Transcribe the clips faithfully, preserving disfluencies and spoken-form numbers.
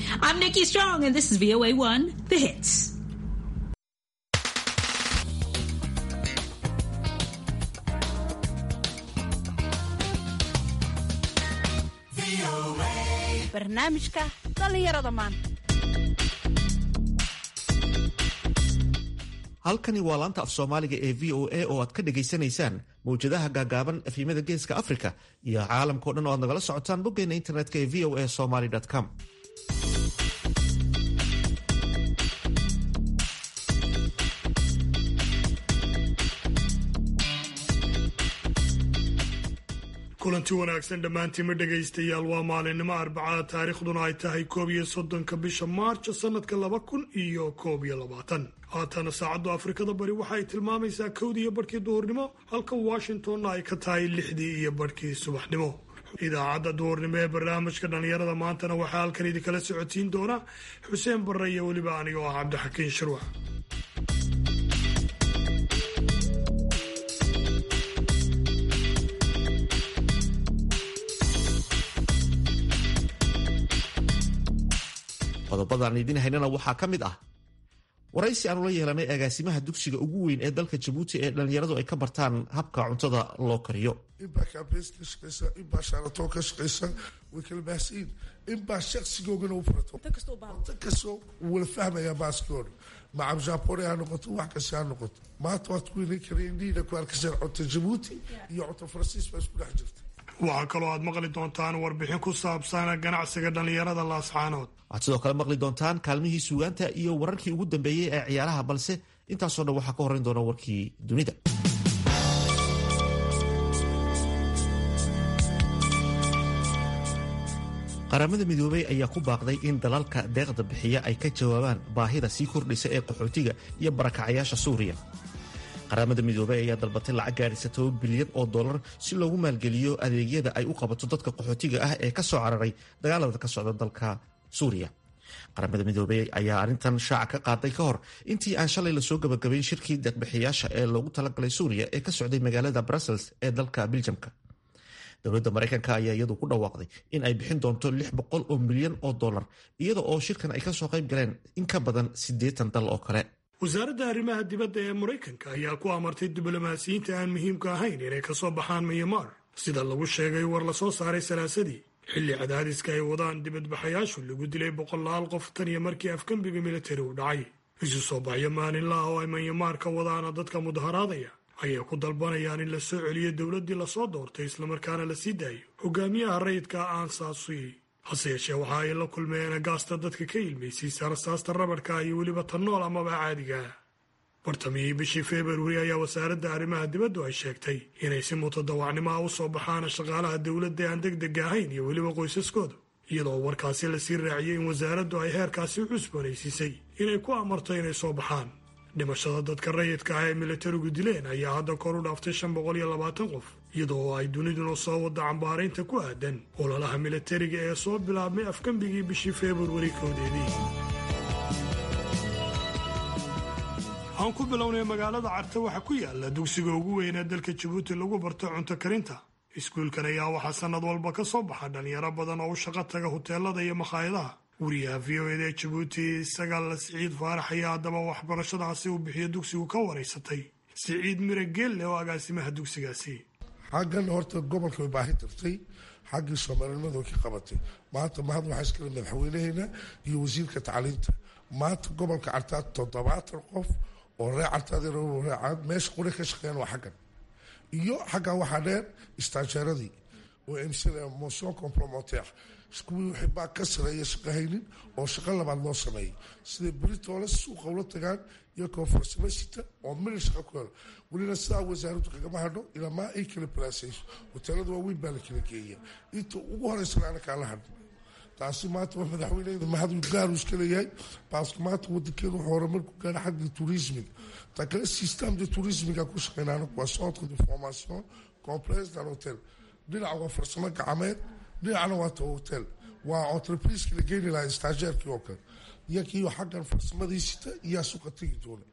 I'm Nikki Strong, and this is V O A one, The Hits. barnaamijka dhalinyarada maanta. halkani waa laanta af soomaaliga ee v o a oo aad ka dhegaysanaysaan mawjadaha gaagaaban efhimada geeska afrika iyo caalamkao dhan oo aad nagala socotaan boggeena internetka ee v o a somaly com. kulanti wanaagsan dhammaantiima dhegaystayaal, waa maalinimo arbacada, taariikhduna ay tahay koob iyo soddonka bisha maarjo sanadka laba kun iyo koob iyo labaatan. haatana saacaddu afrikada bari waxa ay tilmaamaysaa kowdii iyo barhkii duhurnimo, halka washingtonna ay ka tahay lixdii iyo barhkii subaxnimo. idaacadda duhurnimo ee barnaamijka dhallinyarada maantana waxaa halkan idinkala socotiin doona xuseen barre iyo weliba anigoo ah cabdixakiin shirwax. qodobadaan idiin haynana waxaa ka mid ah waraysi aanu la yeelanay agaasimaha dugsiga ugu weyn ee dalka Jabuuti ee dhalinyaradu ay ka bartaan habka cuntada loo kariyo. inbaa kaabeeska shaqaysa, inbaa shaarato ka shaqaysa, way kala baahsiin, inbaa shaqsigoogana u furato inta kastoo wala fahmaya baaskooda macab jaapone ha noqoto, wax kasta ha noqoto. maanta waad ku inay kareen dhiina ku arkaseen cunta Jabuuti iyo cunta Faransiis baa isku dhex jirta. waxaa kaloo aad maqli doontaan warbixin ku saabsan ganacsiga dhallinyarada laascaanood. waxaad sidoo kale maqli doontaan kaalmihii suugaanta iyo wararkii ugu dambeeyey ee ciyaaraha, balse intaasoo dhan waxaa ka horrayn doona warkii dunida. qaramada midoobay ayaa ku baaqday in dalalka deeqda bixiya ay ka jawaabaan baahida sii kordhisa ee qaxootiga iyo barakacayaasha suuriya. qaramada midoobay ayaa dalbatay lacag gaadhisa toban bilyan oo dollar si loogu maalgeliyo adeegyada ay u qabato dadka qaxootiga ah ee ka soo cararay dagaalada ka socda dalka suuriya. qaramada midoobay ayaa arrintan shaaca ka qaaday ka hor intii aan shalay lasoo gabagabayn shirkii deeqbixiyaasha ee loogu talagalay suuriya ee ka socday magaalada Brussels ee dalka Belgiumka. dowladda Mareykanka ayaa iyadu ku dhawaaqday in ay bixin doonto lix boqol oo milyan oo dollar, iyada oo shirkan ay ka soo qayb galeen in ka badan siddeetan dal oo kale. wasaaradda arrimaha dibadda ee maraykanka ayaa ku amartay diblomaasiyiinta aan muhiimka ahayn inay ka soo baxaan Myanmar, sida lagu sheegay war la soo saaray salaasadii, xilli cadaadiska ay wadaan dibadbaxayaashu lagu dilay boqolaal qof tan iyo markii afgembiga militari uu dhacay. isu soo baxyo maalinlaha oo ay Myanmar ka wadaana dadka mudaharaadaya ayay ku dalbanayaan in la soo celiyo dowladdii lasoo doortay islamarkaana la sii daayo hogaamiyaha rayidka Aung San Suu Kyi. hase yeeshee waxa ay la kulmeen agaasta dadka ka ilmaysiisa rasaasta rabadhka iyo weliba tan nool amaba caadiga. bartamihii bishii Februari ayaa wasaaradda arrimaha dibaddu ay sheegtay inay si mutadawacnimo ah u soo baxaan shaqaalaha dowladda aan degdega ahayn iyo weliba qoysaskooda, iyadoo warkaasi lasii raaciyey in wasaaraddu ay heerkaasi u cusboonaysiisay inay ku amarto inay soo baxaan. dhimashada dadka rayidka ah ee militarigu dileen ayaa hadda kor u dhaaftay shan boqol iyo labaatan qof, iyadoo ay duniduna soo wada cambaaraynta ku aadan ololaha militariga ee soo bilaabmay afgembigii bishii Februari koodeedii. aan ku bilownay magaalada Carta waxaa ku yaala dugsiga ugu weyn ee dalka Jabuuti lagu barto cunto karinta. iskuulkan ayaa waxaa sanad walba ka soo baxa dhalinyaro badan oo u shaqo taga huteelada iyo makhaayadaha. wariyaha v o a ee Jabuuti Sagaal Siciid Faarax ayaa haddaba waxbarashadaasi uu bixiyo dugsigu ka waraysatay Siciid Mire Geelle oo agaasimaha dugsigaasi. xaggan horta gobolka way baahi tirtay, xaggii Soomaalinimadu way ka qabatay. maanta mahad waxaa iskale madaxweynaheena iyo wasiirka tacliinta. maanta gobolka Carta toddobaatan qof oo reer Cartadeena oo reecaad meesha qura ka shaqeeyaan waa xaggan. iyo xaggan waxaa dheer istaajeeradii oo imsana motion complémentaire iskuul wixii baa ka sareeya shaqo haynin oo shaqo labaad loo sameeyey sida Britoole suuqa ula tagaan iyo conference oo meel shaqo ku helo. welina sidaa wasaaraddu kagama hadho ilaa maa ay kala balaasayso hoteelada waaweyn baa la kala geeya inta ugu horeysa ana kala hadho. taasi maanta waa madaxweynaha mahad gaar u iska leeyahay baaska maanta wadankeenu wuxuu horumar ku gaaray xagga turismiga. ta kale system de turismiga ku shaqeynaa waa centre de formation complexe dans l'hôtel. dhinaca waa farsamo gacmeed, dhinacna waa ta hotel, waa entreprise la geeni lahaa stagiairkii oo kale iyo kii xaggan farsamadiisita iyaa suuqa tegi doona.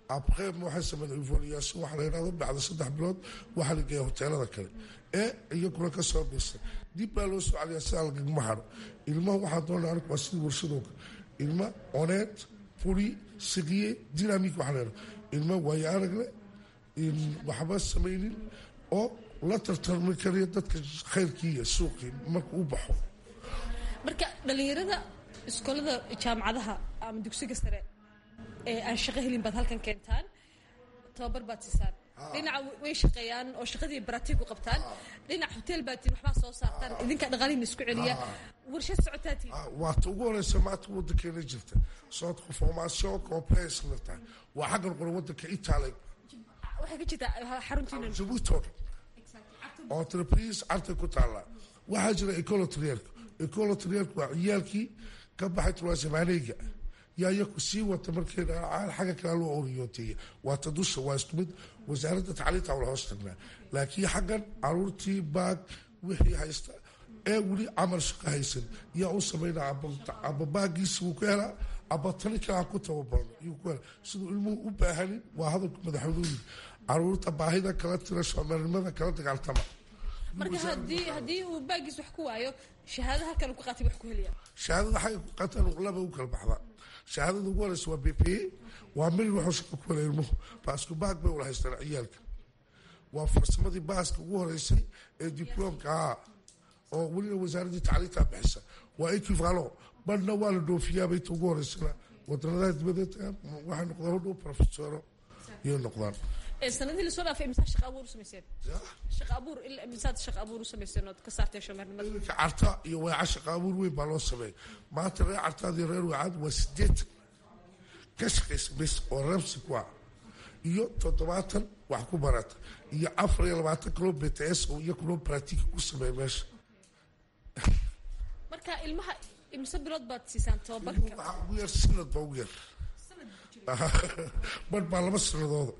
abqeyb waxay sameeyeen evaluation waxa la yiraahdo bacda saddex bilood waxa la geeyay hoteelada kale ee iyaguna ka soo bisay dib baa loo soo celiyaa si lagama haro ilmaha waxaa doonaa arko waa sidii warshadooda ilma oneed puri sigiye dynamic waxa la yiraahdo ilma way aragle in waxba sameeynin oo la tartarmi kariyo dadka khayrkiiya suuqii marka uu baxo marka dhalinyarada iskoolada jaamacadaha ama dugsiga sare ee aan shaqo helin baad halkan keentaan tababar baad siisaan dhinaca way shaqeeyaan oo shaqadii baratiig u qabtaan dhinaca hotel baad tiin waxbaa soo saartaan idinka dhaqaalihiin isku celiya warshad socotaati waa ugu horeysa maanta waddankeena jirta soo formation complex lata waa xaggan qor waddanka Italy waxay ka jirtaa xaruntiina Djibouti entreprise arta ku taala waxa jira ecolotrier ecolotrier waa ciyaalkii ka baxay tuwaasamaanayga yaa yaku sii wata markeena xagga kale loo oriyootay waa tadusha waa isku mid wasaaradda tacliinta wala hoos tagnaa laakiin xaggan caruurtii baag wixii haysta ee weli camal shaqo haysan yaa u sameynaa aba baagiisi uu ku helaa aba tani kale ku tababaran iyuu ku helaa siduu ilmuhu u baahanin waa hadalka madaxweynuhu caruurta baahida kala tira soomaalinimada kala dagaaltama marka hadii hadii uu baagiis wax ku waayo shahaadaha kale ku qaatay wax ku heliya shahaadada xay ku qaataan laba u kala baxdaa shahaadada ugu horeysa waa B P waa mid wuxuu shaqo ku helay ilmuhu baasku baag bay wala haystaan ciyaalka waa farsamadii baaska ugu horeysay ee diplomka oo waliba wasaaradda tacliinta bixisa waa equivalent badna waa la dhoofiyaa bay ugu horeysana wadannada dibadda waxa noqdaa hodhow professoro iyo noqdaan sanadii la soo dhaafay imisa shaqo abuur sameyseen shaqo abuur ilaa imisa shaqo abuur sameyseen oo ka saartay shamarnimada ilka carta iyo waa shaqo abuur weyn baa loo sameeyay maanta reer cartaadii reer wacad waa sideed ka shaqeysa bis oo ramsi ku iyo toddobaatan wax ku barata iyo afar iyo labaatan kilo B T S oo iyo kilo practice ku sameeyay meesha marka ilmaha imisa bilood baad siisaan tababarka waxa ugu yar sanad baa ugu yar bad baa laba sanadooda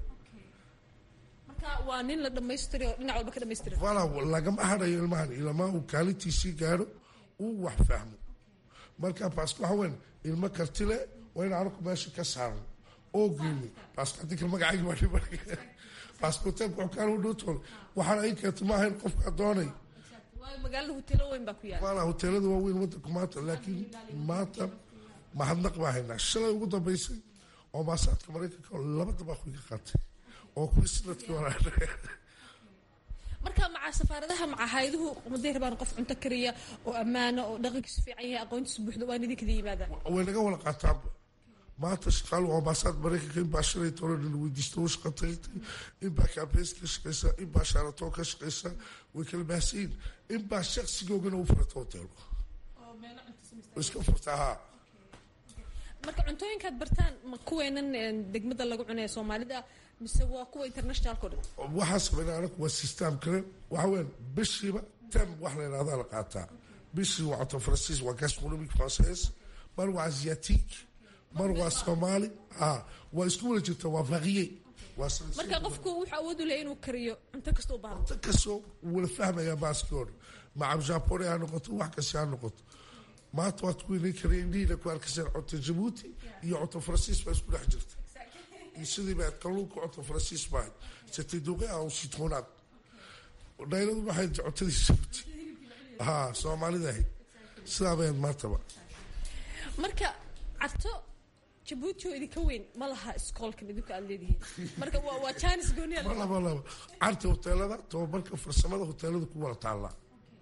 marka waa nin la dhameystiro dhinac walba ka dhameystiro wala lagama hadayo ilmahan ilma uu kaalitiisii gaaro uu wax fahmo marka paasku waxa weyn ilma kartile waa in arko meesha ka saaran oo geeyay paasku hadii magacayga waa dhibay paasku tan ku kala dhooto waxa ay ka timahayn qofka doonay waa magaalada hoteelo weyn baa ku yaal wala hoteelada waa weyn waddanka maanta laakiin maanta ma hadnaq baa hayna shalay ugu dambeysay oo maasaadka Mareykanka laba dabaq ku qaatay oo ku sidadkii walaashay marka maca safaaradaha maca hay'aduhu umaday rabaan qof cunto kariya oo ammaano oo dhaqankiisu fiican yahay aqoontiisu buuxdo waa idinka yimaada way naga wala qaataan maanta shaqaal oo maasaad Mareykanka in baashay toona weydiisto shaqatay in baa kaabes ka shaqeysa in baa sharato ka shaqeysa way kala baasiin in baa shakhsigooda u furto hotel oo meel cunto sameeyay iska furtaa marka cuntooyinkaad bartaan ma kuweenan degmada lagu cunayo Soomaalida mise waa kuwa international code waxa sameeyay waa system kale waxa weyn bishiba tam wax la yiraahdo la qaataa bishi waa cunto Faransiis waa gastronomique française mar waa asiatique mar waa Soomaali ah waa isku wada jirta waa varié waa marka qofku wuxuu awood u leeyahay inuu kariyo cunto kasto u baahan cunto kasto wala fahmaya baaskood ma Japan ay noqoto wax ka sii noqoto ما تواتكوني كريندي لكو أركسر عطو جيبوتي iyo cunto Faransiis baa isku dhex jirta sidii baad kalluunka cunto Faransiis baa c'était doué au citronade dayadu waxay cuntadii Djibouti ha Soomaalida sabeen martaba marka ato Djibouti oo idinka weyn ma laha iskoolka idinka aad leedihiin marka waa waa chance gooniya wala wala arta hoteelada tababarka farsamada hoteelada ku wala taala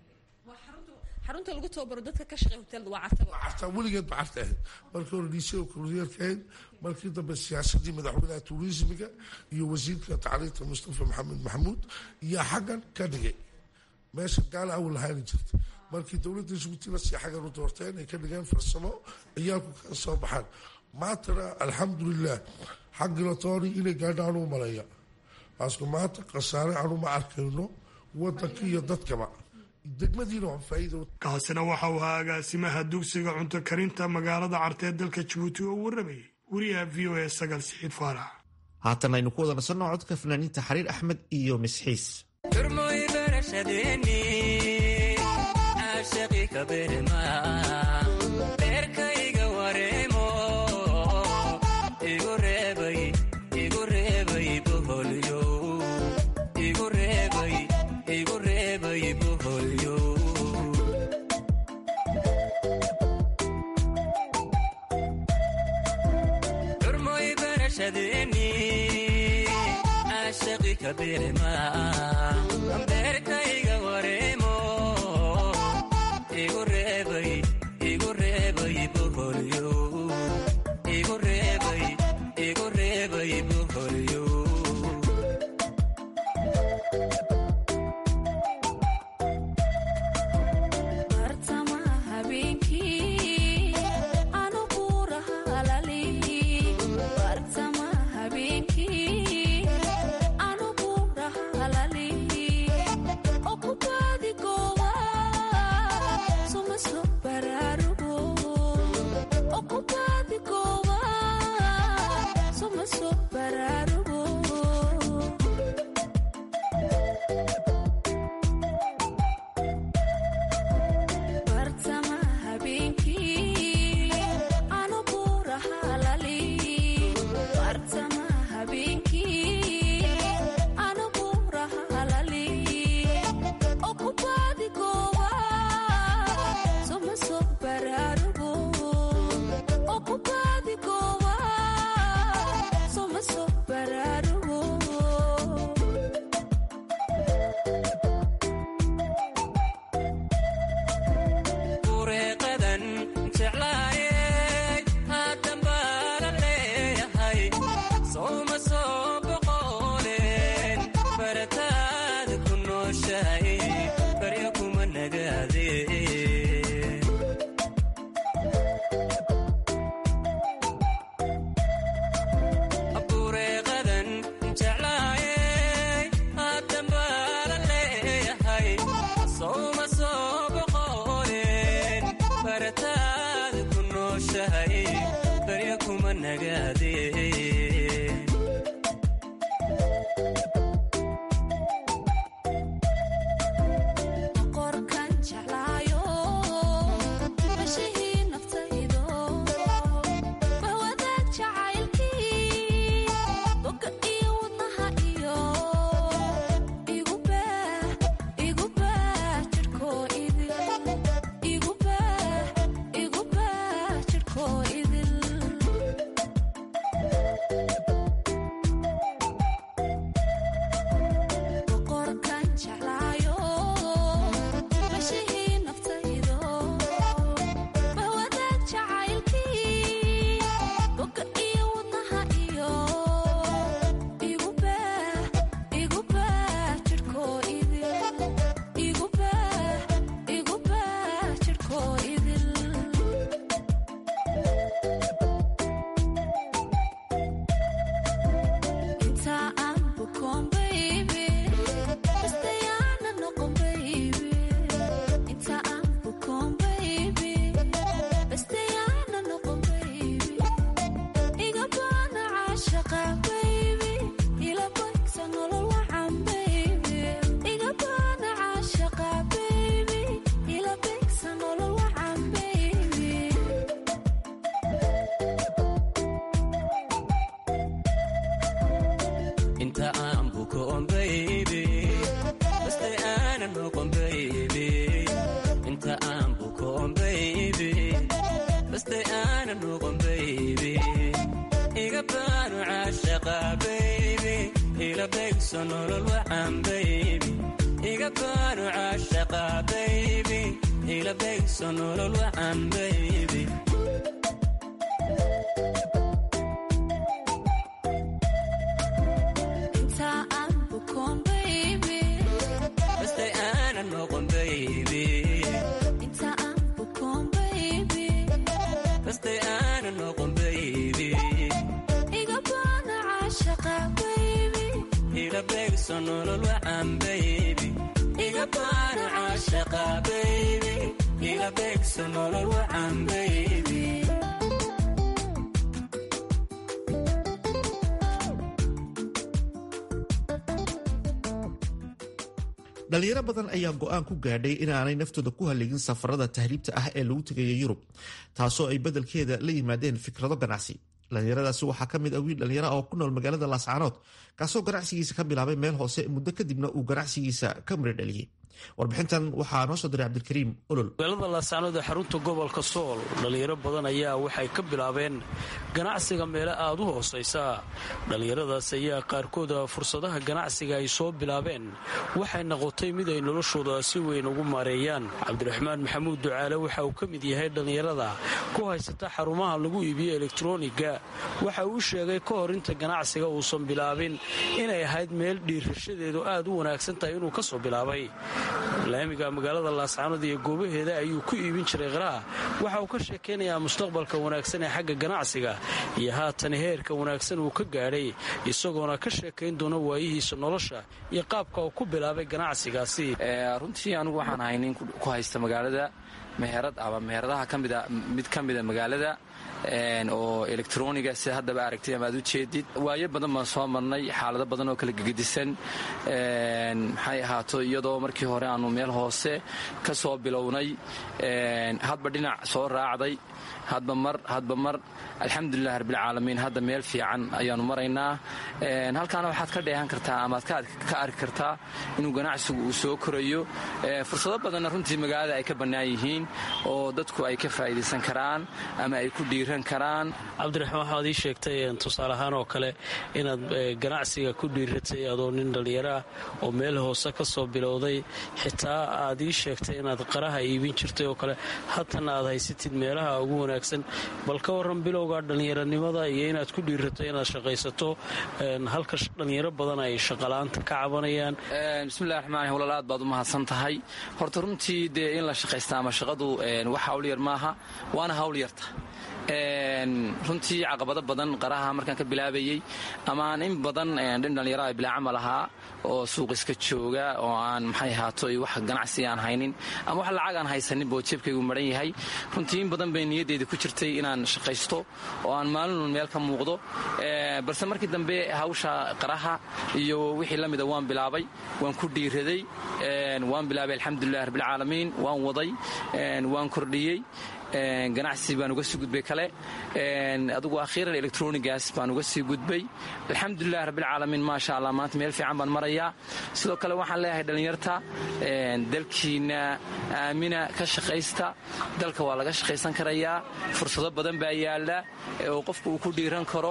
xarunta lagu tababaro dadka ka shaqeeya hoteelada waa carta carta weligeed baa carta markii hore dhiisay oo kuliyadkeed markii dambe siyaasadii madaxweynaha tourismiga iyo wasiirka tacliinta Mustafa Maxamed Maxamuud iyo xagan ka dhigay meesha gaal aw lahayn jirta markii dawladda Djibouti la sii xagan u doorteen ay ka dhigeen farsamo ciyaalku ka soo baxaan maanta alxamdulillah xaqi la toori inay gaadhaan u malaya asku maanta qasaare aanu ma arkayno waddanka iyo dadkaba degmadiina waa faa'iido kaasina waxa uu ahaa agaasimaha dugsiga cunto karinta magaalada Carteed dalka Djibouti oo warramay wariyaha V O A Sagal Saciid Faarax haatan aynu ku wada nasanno codka fanaaniinta Xariir Axmed iyo Misxiis turmoy barashadeeni aashaqi kabirma beerkayga wareemo igu reebay igu barashadeeni ashaqi kabirma beerkayga wareemo igu reebay igu reebay boholyo igu reebay igu reebay boholyo dhalinyaro badan ayaa go-aan ku gaadhay inaanay naftooda ku halligin safarada tahriibta ah ee lagu tegaya yurub, taasoo ay beddelkeeda la yimaadeen fikrado ganacsi. dhalinyaradaasi waxaa ka mid ah wiil dhalinyaro oo ku nool magaalada laascaanood, kaasoo ganacsigiisa ka bilaabay meel hoose muddo kadibna uu ganacsigiisa ka miradhaliyey. warbixintan waxaa noo soo diray cabdilkariim olol. magaalada laascaanood ee xarunta gobolka sool dhallinyaro badan ayaa waxay ka bilaabeen ganacsiga meelo aad u hoosaysa. dhallinyaradaas ayaa qaarkooda fursadaha ganacsiga ay soo bilaabeen waxay noqotay mid ay noloshooda si weyn ugu maareeyaan. cabdiraxmaan maxamuud ducaale waxa uu ka mid yahay dhallinyarada ku haysata xarumaha lagu iibiyo elektroniga. waxa uu sheegay ka hor inta ganacsiga uusan bilaabin inay ahayd meel dhiirashadeedu aad u wanaagsan tahay inuu ka soo bilaabay. laamiga magaalada laascaanood iyo goobaheeda ayuu ku iibin jiray qaraha. waxa uu ka sheekaynayaa mustaqbalka wanaagsan ee xagga ganacsiga iyo haatan heerka wanaagsan uu ka gaadhay, isagoona ka sheekayn doona waayihiisa nolosha iyo qaabka uu ku bilaabay ganacsigaasi. runtii anigu waxaan ahay nin ku haysta magaalada meherad ama meheradaha kamida mid ka mida magaalada oo elektroniga sida haddaba aragtay ama aad u jeedid. waayo badan baan soo marnay, xaalado badan oo kala gegedisan. maxay ahaato iyadoo markii hore aanu meel hoose ka soo bilownay, hadba dhinac soo raacday, hadba mar hadba mar alxamdulilah rabbilcaalamiin hadda meel fiican ayaanu maraynaa. halkaana waxaad ka dheehan kartaa amaad ka arki kartaa inuu ganacsigu uu soo korayo. fursado badanna runtii magaalada ay ka bannaan yihiin oo dadku ay ka faa'iidaysan karaan ama ay ku dhiiran karaan. cabdiraxmaan waxaad ii sheegtay tusaale ahaan oo kale inaad ganacsiga ku dhiiratay adoo nin dhallinyaro ah oo meel hoose ka soo bilowday, xitaa aad ii sheegtay inaad qaraha iibin jirtay oo kale, haddana aad haysatid meelaha ugu wanaagsan. bal ka warran bilowga dhallinyaronimada iyo inaad ku dhiirato inaad shaqaysato halka dhallinyaro badan ay shaqala'aanta ka cabanayaan. bismillahi raxmaan walaal aad baad u mahadsan tahay. horta runtii dee in la shaqaysta ama shaqadu wax hawl yar maaha, waana hawl yarta. runtii caqabado badan qaraha markaan ka bilaabayey ama aan in badan dhin dhallinyaro ay bilaa camal ahaa oo suuq iska jooga oo aan maxay ahaato wax ganacsi aan haynin ama wax lacag aan haysanin boo jeebkaygu maran yahay. runtii in badan bay niyaddeeda ku jirtay inaan shaqaysto oo aan maalin meel ka muuqdo, balse markii dambe hawsha qaraha iyo wixii la mida waan bilaabay, waan ku dhiiraday, waan bilaabay alxamdulilah rabbilcaalamiin, waan waday, waan kordhiyey. ganacsi baan uga sii gudbay kale, adugu akhiiran electronigas baan uga sii gudbay. alxamdulilah rabbilcaalamiin maasha allah maanta meel fiican baan marayaa. sidoo kale waxaan leeyahay dhallinyarta dalkiina aamina, ka shaqaysta. dalka waa laga shaqaysan karayaa, fursado badan baa yaala oo qofku uu ku dhiiran karo.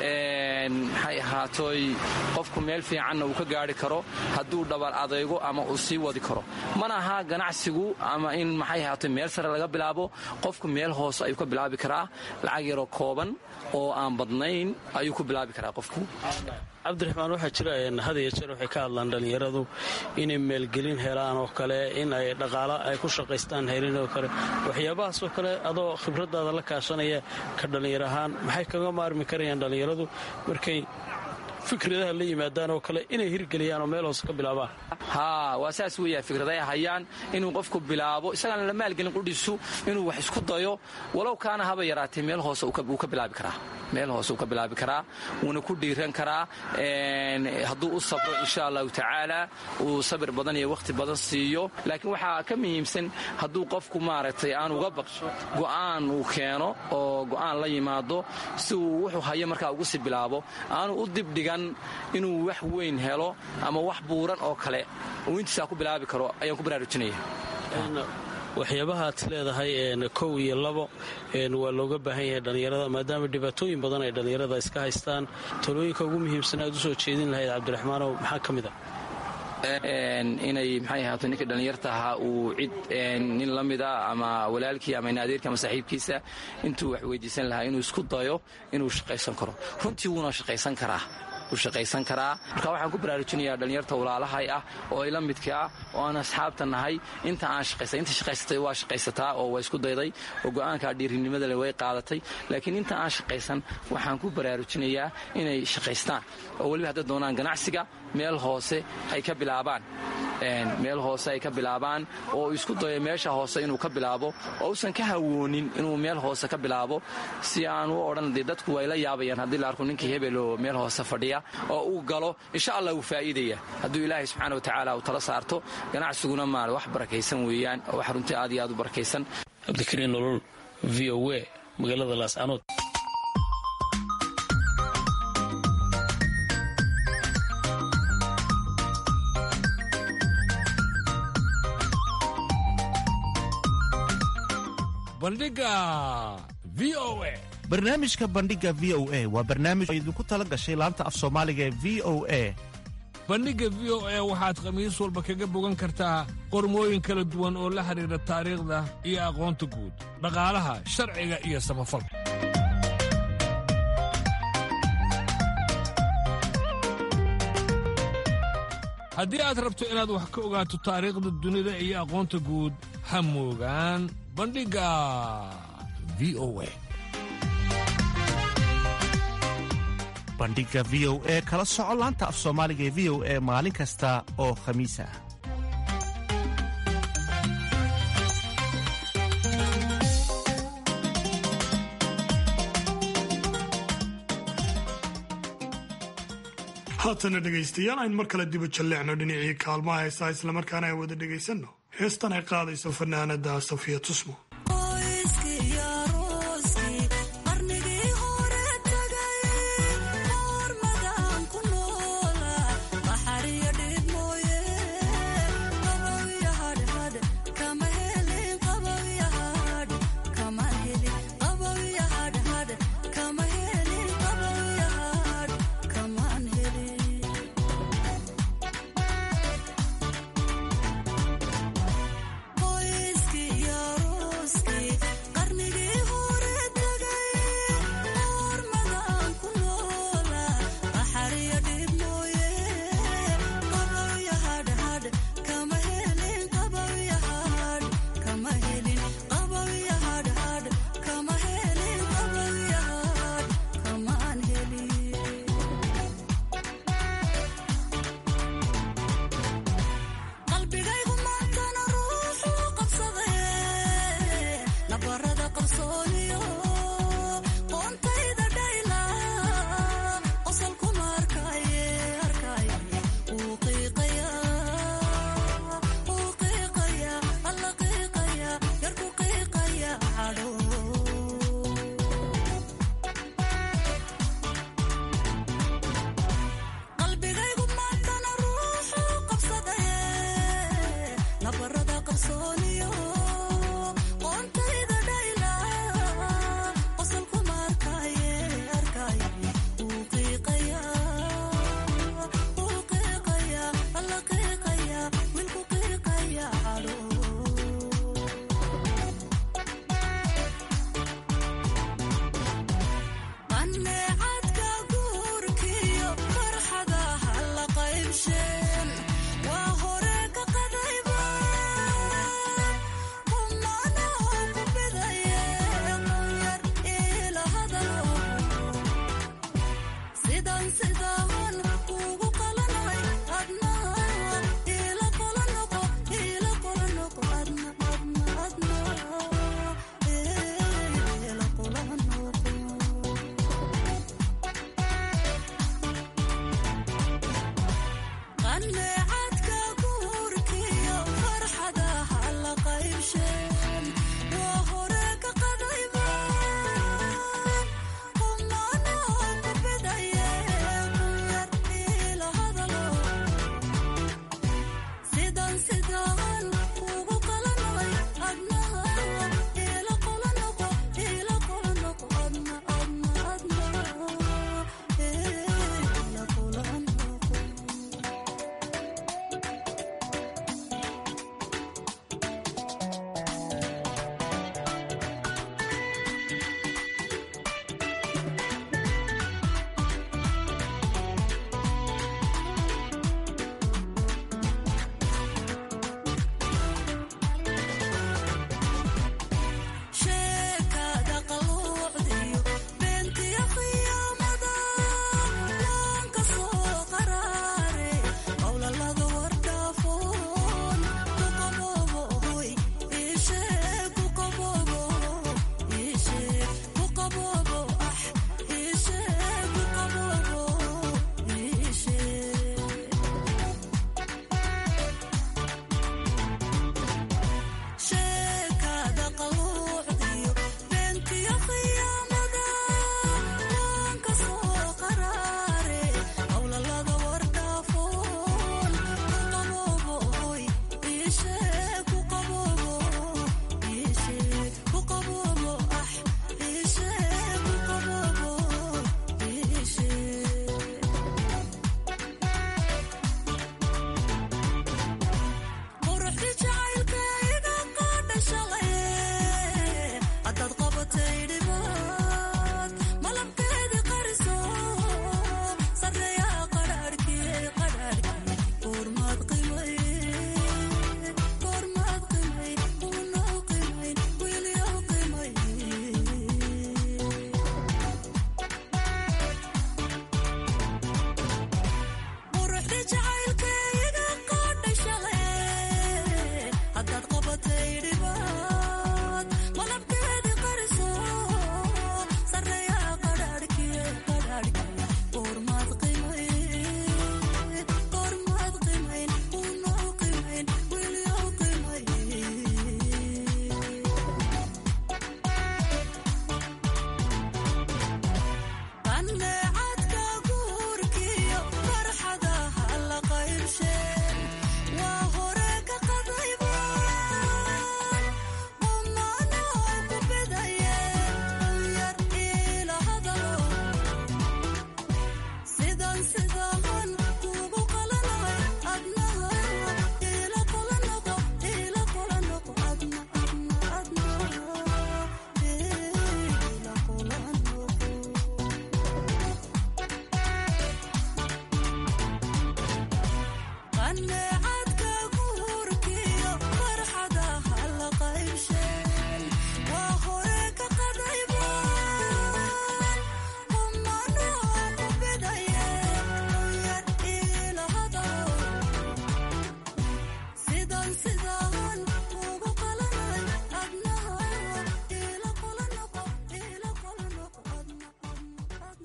maxay ahaatoy qofku meel fiicanna uu ka gaari karo hadduu dhabar adaygo ama uu sii wadi karo. mana aha ganacsigu ama in maxay ahaatoy meel sare laga bilaabo. qofku meel hoose ayuu ka bilaabi karaa, lacag yaroo kooban oo aan badnayn ayuu ku bilaabi karaa qofku. cabdiraxmaan waxaa jira had iyo jeer waxay ka hadlaan dhallinyaradu inay meelgelin helaan oo kale, in ay dhaqaalo ay ku shaqaystaan helin oo kale. waxyaabahaasoo kale adoo khibradaada la kaashanaya ka dhallinyar ahaan maxay kaga maarmi karayaan dhallinyaradu markay fikradaha la yimaadaan oo kale inay hirgeliyaan oo meel hoose ka bilaabaan? haa waa saas weeyaa, fikraday hayaan inuu qofku bilaabo isagaan la maalgelin qudhisu inuu wax isku dayo, walow kaana haba yaraatee meel hoose uu ka bilaabi karaa meel hoose uu ka bilaabi karaa wuuna ku dhiiran karaa. hadduu u sabro insha allahu tacaala uu sabir badan iyo wakhti badan siiyo. laakiin waxaa ka muhiimsan hadduu qofku maaragtay aan uga baqsho go'aan uu keeno oo go'aan la yimaado si uu wuxuu hayo markaa ugu sii bilaabo, aanu u dibdhigan inuu wax weyn helo ama wax buuran oo kale uu intiisaa ku bilaabi karo ayaan ku baraarujinaya. waxyaabahaad leedahay kow iyo labo waa looga baahan yahay dhallinyarada maadaama dhibaatooyin badan ay dhallinyarada iska haystaan. talooyinka ugu muhiimsan aad u soo jeedin lahayd cabdiraxmaanow maxaa ka mid a? inay maxay ahaato ninka dhallinyarta ahaa uu cid nin la mida ama walaalkii ama inadeerki ama saaxiibkiisa intuu wax weydiisan lahaa inuu isku dayo inuu shaqaysan karo. runtii wuuna shaqaysan karaa shaqaysan karaa. marka waxaan ku baraarujinayaa dhallinyarta walaalahay ah oo ay la midka ah oo aan asxaabta nahay, inta aan shaqaysay inta shaqaysatay waa shaqaysataa oo waa isku dayday oo go'aanka dhiirinimada le way qaadatay. laakiin inta aan shaqaysan waxaan ku baraarujinayaa inay shaqaystaan oo weliba hadday doonaan ganacsiga meel hoose ay ka bilaabaan meel hoose ay ka bilaabaan oo isku dayo meesha hoose inuu ka bilaabo oo usan ka hawoonin inuu meel hoose ka bilaabo, si aan u odhan dee dadku way la yaabayaan haddii la arko ninkii hebel oo meel hoose fadhiya oo uu galo. insha allah wuu faa'iidaya hadduu ilaahay subxaana wa tacaala uu tala saarto. ganacsiguna maal wax barakaysan weeyaan, wax runtii aad iyo aad u barakaysan. cabdikariin nolol, v o a, magaalada laascaanood. bandhiga v o a. barnaamijka bandhiga v o a waa barnaamij oo idinku tala gashay laanta af soomaaliga ee v o a. bandhigga v o a waxaad khamiis walba kaga bogan kartaa qormooyin kala duwan oo la xidhiidha taariikhda iyo aqoonta guud, dhaqaalaha, sharciga iyo samafalka. haddii aad rabto inaad wax ka ogaato taariikhda dunida iyo aqoonta guud, ha moogaan bandhigga v o a. bandhiga v o a kala soco laanta af soomaaliga ee v o a maalin kasta oo khamiis ah. haatana dhegaystayaal aynu mar kale dibu jalleecno dhinacii kaalmaha heesaa islamarkaana ay wada dhegaysanno heestan ay qaadayso fanaanada safiya tusmo.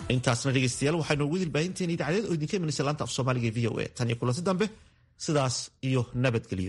intaasna dhegaystayaal waxaynu ugu dilbaahinteen idaacadeed oo idinka imanaysa laanta af soomaaliga v o a tan iyo kulanti dambe sidaas iyo nabadgelyo.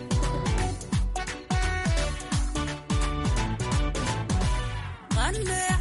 One